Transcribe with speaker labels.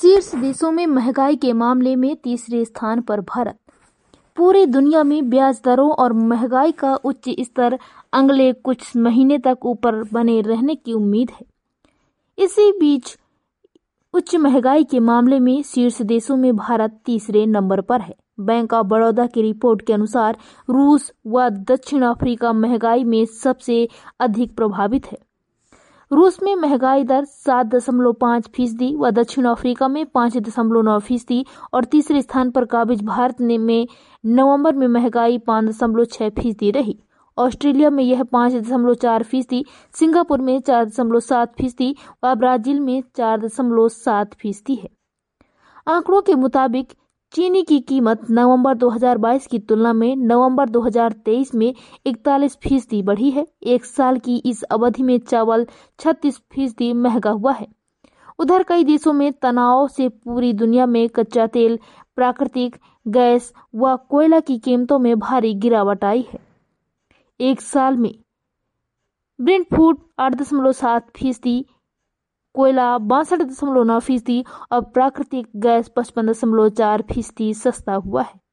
Speaker 1: शीर्ष देशों में महंगाई के मामले में तीसरे स्थान पर भारत। पूरी दुनिया में ब्याज दरों और महंगाई का उच्च स्तर अगले कुछ महीने तक ऊपर बने रहने की उम्मीद है। इसी बीच उच्च महंगाई के मामले में शीर्ष देशों में भारत तीसरे नंबर पर है। बैंक ऑफ बड़ौदा की रिपोर्ट के अनुसार रूस व दक्षिण अफ्रीका महंगाई में सबसे अधिक प्रभावित है। रूस में महंगाई दर 7.5% व दक्षिण अफ्रीका में 5.9% और तीसरे स्थान पर काबिज भारत में नवंबर में महंगाई 5.6% रही। ऑस्ट्रेलिया में यह 5.4%, सिंगापुर में 4.7% व ब्राजील में 4.7% है। आंकड़ों के मुताबिक चीनी की कीमत नवंबर 2022 की तुलना में नवंबर 2023 में 41% बढ़ी है। एक साल की इस अवधि में चावल 36% महंगा हुआ है। उधर कई देशों में तनाव से पूरी दुनिया में कच्चा तेल, प्राकृतिक गैस व कोयला की कीमतों में भारी गिरावट आई है। एक साल में ब्रेंट फूड 8.7%, कोयला 62.9% और प्राकृतिक गैस 55.4% सस्ता हुआ है।